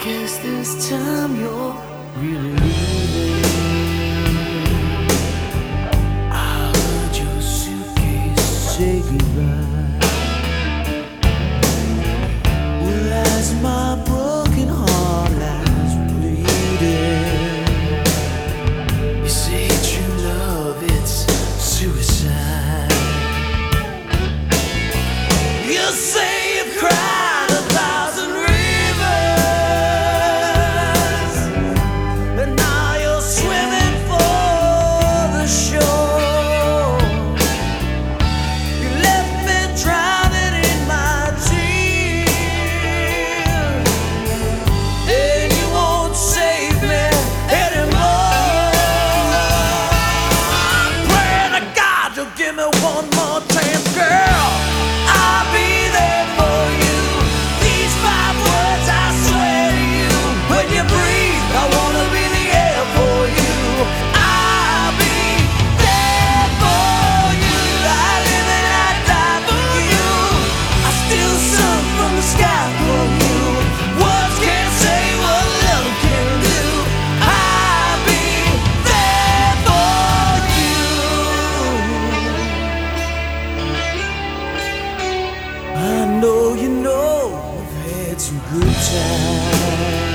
guess this time you're really leaving. I heard your suitcase say goodbye. Well, as my broken heart lies bleeding, you say true love, it's suicide. You say you've cried 1,000 rivers, and now you're swimming for the shore. You left me drowning in my tears, and you won't save me anymore. I'm praying to God you'll give me one more chance, girl. I'll be there for you. These 5 words I swear to you. When you breathe, I wanna be the air for you. I'll be there for you. I live and I die for you. I still sung from the sky for you. Words can't say what love can do. I'll be there for you. I know you know we've had some good times.